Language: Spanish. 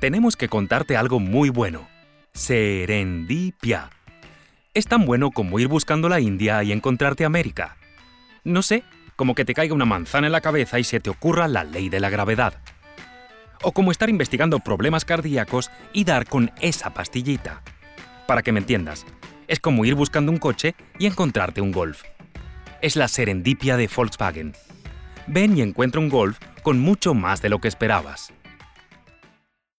tenemos que contarte algo muy bueno. Serendipia. Es tan bueno como ir buscando la India y encontrarte América. No sé, como que te caiga una manzana en la cabeza y se te ocurra la ley de la gravedad. O como estar investigando problemas cardíacos y dar con esa pastillita. Para que me entiendas, es como ir buscando un coche y encontrarte un Golf. Es la serendipia de Volkswagen. Ven y encuentra un Golf con mucho más de lo que esperabas.